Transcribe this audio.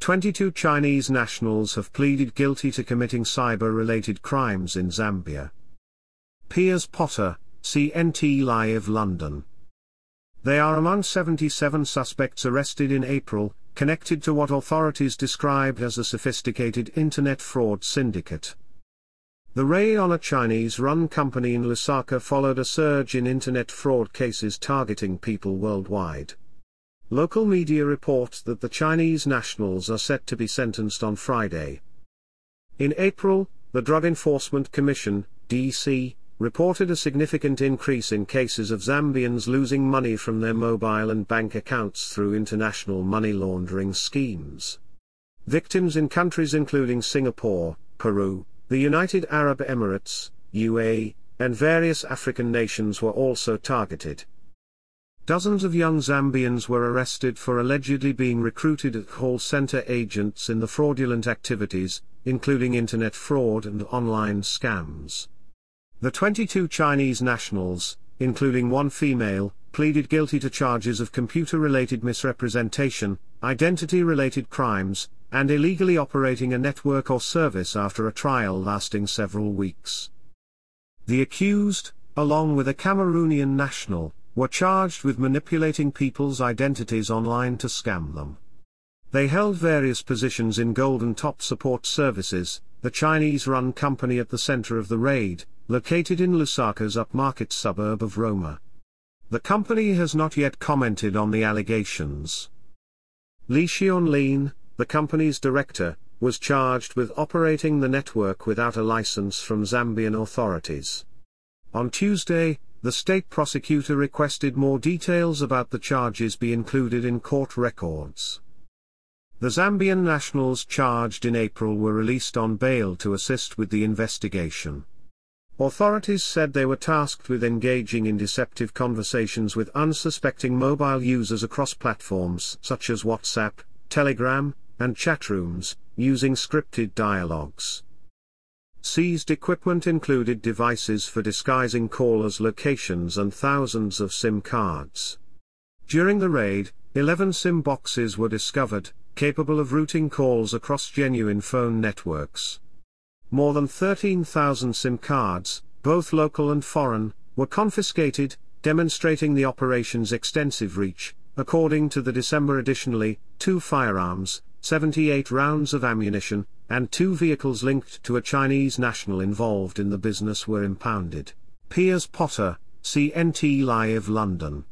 22 Chinese nationals have pleaded guilty to committing cyber-related crimes in Zambia. Piers Potter, CNT Live London. They are among 77 suspects arrested in April, connected to what authorities described as a sophisticated internet fraud syndicate. The raid on a Chinese-run company in Lusaka followed a surge in internet fraud cases targeting people worldwide. Local media report that the Chinese nationals are set to be sentenced on Friday. In April, the Drug Enforcement Commission, DC, reported a significant increase in cases of Zambians losing money from their mobile and bank accounts through international money laundering schemes. Victims in countries including Singapore, Peru, the United Arab Emirates, UAE, and various African nations were also targeted. Dozens of young Zambians were arrested for allegedly being recruited as call center agents in the fraudulent activities, including internet fraud and online scams. The 22 Chinese nationals, including one female, pleaded guilty to charges of computer-related misrepresentation, identity-related crimes, and illegally operating a network or service after a trial lasting several weeks. The accused, along with a Cameroonian national, were charged with manipulating people's identities online to scam them. They held various positions in Golden Top Support Services, the Chinese-run company at the center of the raid, located in Lusaka's upmarket suburb of Roma. The company has not yet commented on the allegations. Lee Xion-Lin, the company's director, was charged with operating the network without a license from Zambian authorities. On Tuesday, the state prosecutor requested more details about the charges be included in court records. The Zambian nationals charged in April were released on bail to assist with the investigation. Authorities said they were tasked with engaging in deceptive conversations with unsuspecting mobile users across platforms such as WhatsApp, Telegram, and chatrooms, using scripted dialogues. Seized equipment included devices for disguising callers' locations and thousands of SIM cards. During the raid, 11 SIM boxes were discovered, capable of routing calls across genuine phone networks. More than 13,000 SIM cards, both local and foreign, were confiscated, demonstrating the operation's extensive reach. According to the December additionally, 2 firearms, 78 rounds of ammunition, and 2 vehicles linked to a Chinese national involved in the business were impounded. Piers Potter, CNT Live London.